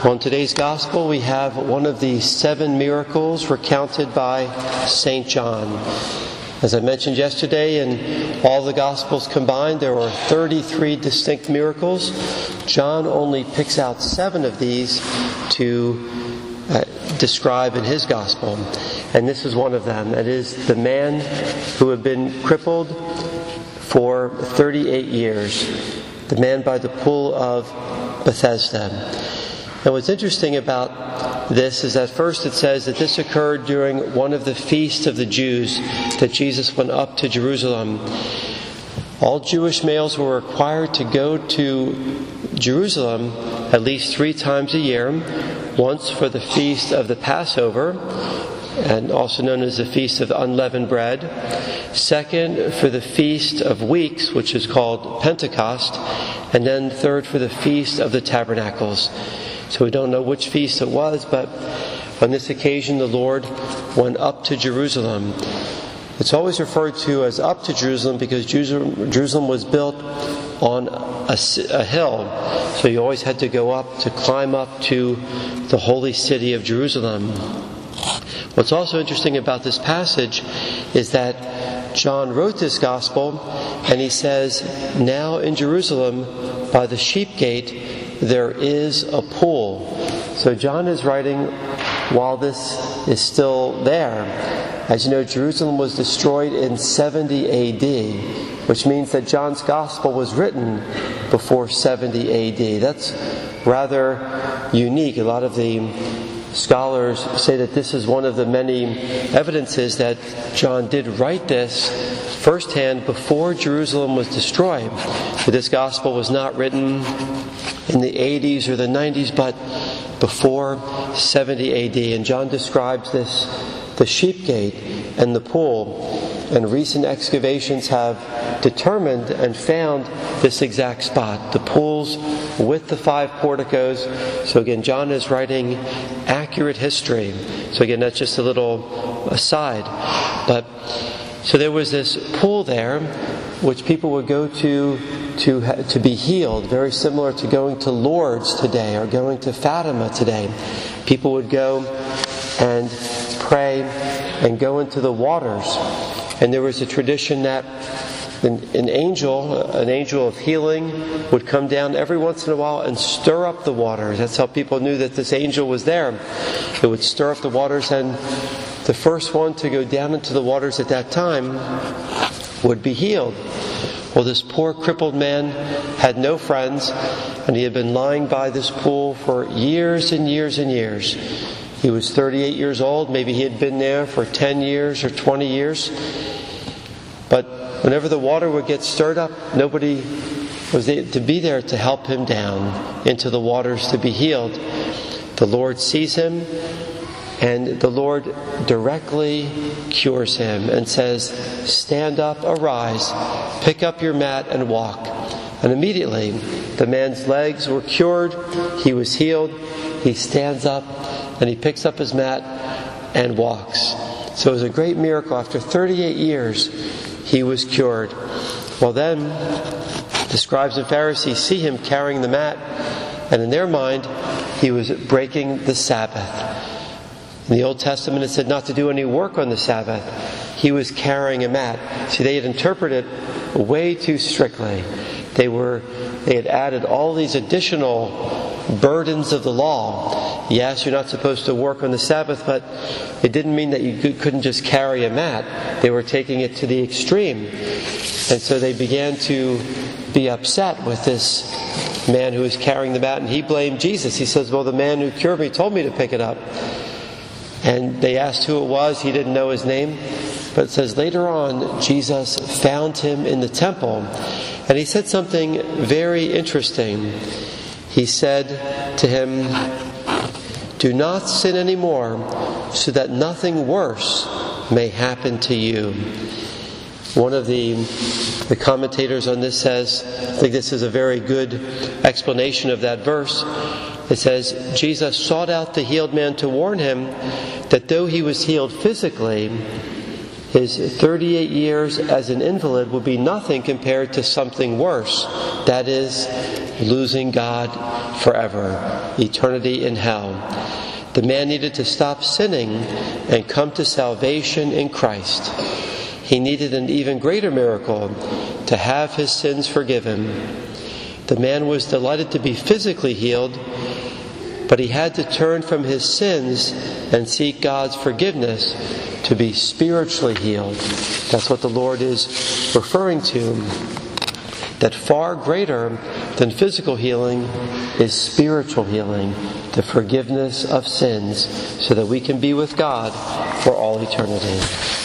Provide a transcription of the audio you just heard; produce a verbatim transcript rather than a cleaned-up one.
On today's Gospel, we have one of the seven miracles recounted by Saint John. As I mentioned yesterday, in all the Gospels combined, there were thirty-three distinct miracles. John only picks out seven of these to uh, describe in his Gospel. And this is one of them. That is the man who had been crippled for thirty-eight years. The man by the pool of Bethesda. And what's interesting about this is that first it says that this occurred during one of the feasts of the Jews, that Jesus went up to Jerusalem. All Jewish males were required to go to Jerusalem at least three times a year, once for the feast of the Passover, and also known as the Feast of Unleavened Bread. Second, for the Feast of Weeks, which is called Pentecost. And then third, for the Feast of the Tabernacles. So we don't know which feast it was, but on this occasion the Lord went up to Jerusalem. It's always referred to as up to Jerusalem because Jerusalem was built on a, a hill. So you always had to go up to climb up to the holy city of Jerusalem. What's also interesting about this passage is that John wrote this gospel and he says, "Now in Jerusalem by the sheep gate there is a pool." So John is writing while this is still there. As you know, Jerusalem was destroyed in seventy A D, which means that John's gospel was written before seventy A D. That's rather unique. A lot of the scholars say that this is one of the many evidences that John did write this firsthand before Jerusalem was destroyed. But this gospel was not written in the eighties or the nineties, but before seventy A D. And John describes this, the sheep gate and the pool. And recent excavations have determined and found this exact spot, the pools with the five porticos. So again, John is writing accurate history. So again, that's just a little aside. But so there was this pool there, which people would go to to to be healed, very similar to going to Lourdes today or going to Fatima today. People would go and pray and go into the waters. And there was a tradition that an, an angel, an angel of healing, would come down every once in a while and stir up the waters. That's how people knew that this angel was there. It would stir up the waters, and the first one to go down into the waters at that time would be healed. Well, this poor crippled man had no friends, and he had been lying by this pool for years and years and years. He was thirty-eight years old. Maybe he had been there for ten years or twenty years. But whenever the water would get stirred up, nobody was there to be there to help him down into the waters to be healed. The Lord sees him, and the Lord directly cures him and says, "Stand up, arise, pick up your mat and walk." And immediately the man's legs were cured, he was healed, he stands up and he picks up his mat and walks. So it was a great miracle. After thirty-eight years, he was cured. Well then, the scribes and Pharisees see him carrying the mat, and in their mind, he was breaking the Sabbath. In the Old Testament, it said not to do any work on the Sabbath. He was carrying a mat. See, they had interpreted it way too strictly. They were, they had added all these additional burdens of the law. Yes, you're not supposed to work on the Sabbath, but it didn't mean that you couldn't just carry a mat. They were taking it to the extreme. And so they began to be upset with this man who was carrying the mat, and he blamed Jesus. He says, "Well, the man who cured me told me to pick it up." And they asked who it was. He didn't know his name. But it says later on, Jesus found him in the temple, and he said something very interesting. He said to him, "Do not sin anymore, so that nothing worse may happen to you." One of the, the commentators on this says, I think this is a very good explanation of that verse. It says, Jesus sought out the healed man to warn him that though he was healed physically, His thirty-eight years as an invalid would be nothing compared to something worse. That is, losing God forever, eternity in hell. The man needed to stop sinning and come to salvation in Christ. He needed an even greater miracle, to have his sins forgiven. The man was delighted to be physically healed, but he had to turn from his sins and seek God's forgiveness to be spiritually healed. That's what the Lord is referring to. That far greater than physical healing is spiritual healing, the forgiveness of sins, so that we can be with God for all eternity.